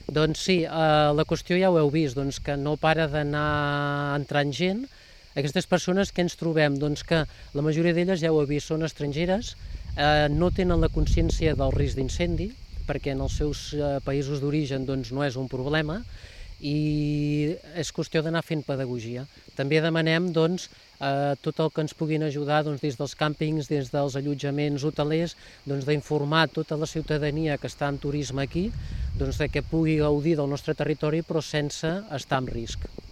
Doncs sí, la qüestió ja ho heu vist, doncs que no para d'anar entrant gent. Aquestes persones que ens trobem, doncs que la majoria d'elles, ja ho heu vist, són estrangeres, no tenen la consciència del risc d'incendi, perquè en els seus països d'origen doncs, no és un problema, i és qüestió d'anar fent pedagogia. També demanem doncs, tot el que ens puguin ajudar doncs, des dels càmpings, des dels allotjaments hotelers, doncs, d'informar tota la ciutadania que està en turisme aquí, doncs, de que pugui gaudir del nostre territori però sense estar en risc.